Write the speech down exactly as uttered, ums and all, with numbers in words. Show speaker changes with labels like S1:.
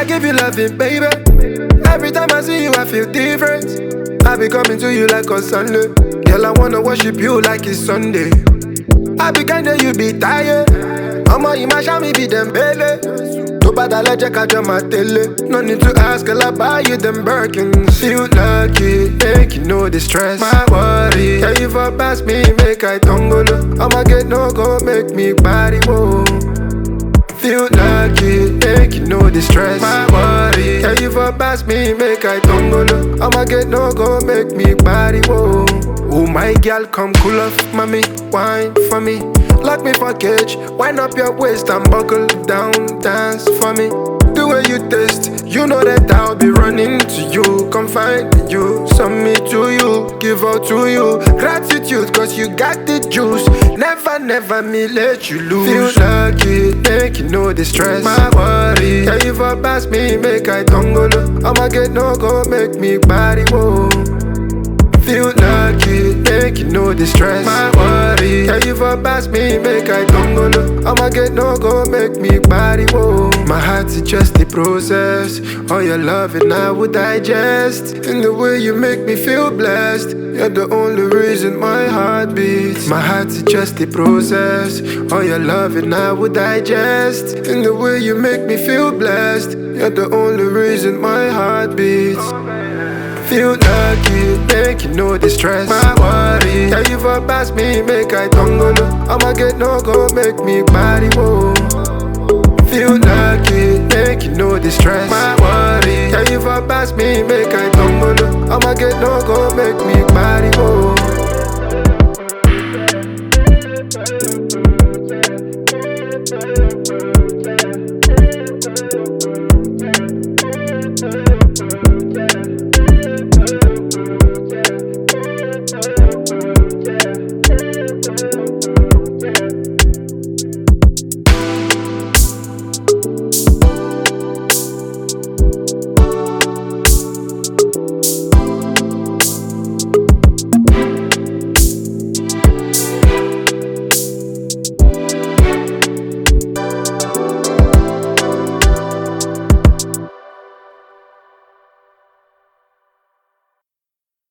S1: I give you loving, baby. Every time I see you, I feel different. I be coming to you like on Sunday. Girl, I wanna worship you like it's Sunday. I be kinda, you be tired. I'ma imagine me be them belly. No bad allergic, I jump my tele. No need to ask, girl, I buy you them Birkins. Feel lucky, make you know the stress. My worry, yeah, you for pass me, make I tumble. I'ma get no go, make me body move. Feel lucky, make you know the stress. My worry, yeah, you for pass me, make I tumble. I'ma get no go, make me body move. Oh my girl, come cool off, mommy, wine for me. Lock me for cage, wind up your waist and buckle down, dance for me. The way you taste, you know that I'll be running to you. Come find you, submit to you, give out to you. Gratitude, cause you got the juice. Never, never me let you lose. Feel lucky, make you know the stress. My worry, yeah, you for pass me, make I tumble. I'ma get no go, make me body move. Feel lucky, make you know the stress. My worry, yeah, you for pass me, make I tumble. I'ma get no go, make me body move. My heart is just the process. All your love and I would digest. In the way you make me feel blessed. You're the only reason my heart beats. My heart is just the process. All your love and I would digest. In the way you make me feel blessed. You're the only reason my heart beats. Feel lucky, make you know the stress. My worry, yeah, you for pass me, make I tumble. I'ma get no go, make me body move. Feel lucky, make you know the stress. My worry, yeah, you for pass me, make I tumble. I'ma get no go, make